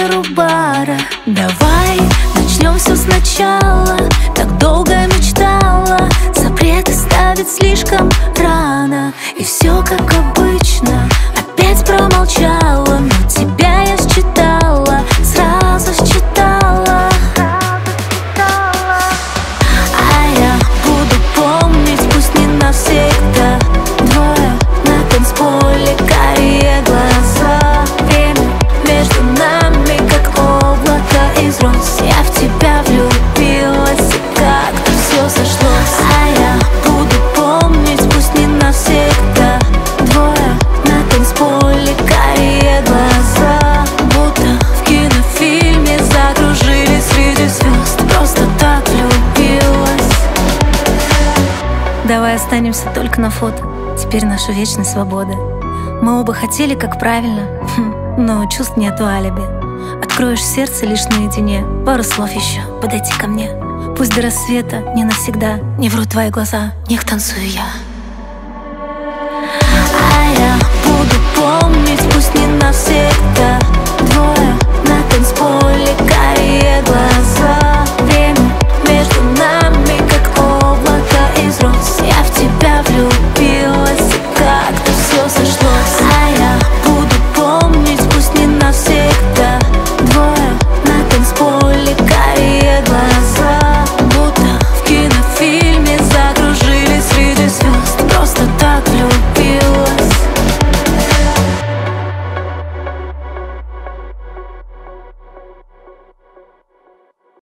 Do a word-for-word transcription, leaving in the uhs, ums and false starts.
вечер у бара. Давай начнем все сначала. Так долго мечтала запреты ставить слишком рано. И все как обычно, опять промолчала. Но тебя я считала, сразу считала. А я буду помнить, пусть не навсегда. Двое на танцполе, карие глаза. Время между нами как облако из роз. Я в тебя влюбилась, и как-то все сошлось. А я буду помнить, пусть не навсегда. Двое на танцполе, карие глаза. Будто в кинофильме закружились среди звезд. Просто так влюбилась. Давай останемся только на фото. Теперь наша вечная свобода. Мы оба хотели, как правильно, но чувств нету алиби. Откроешь сердце лишь наедине. Пару слов еще, подойти ко мне. Пусть до рассвета, не навсегда. Не врут твои глаза, них танцую я. А я буду помнить, пусть не навсегда.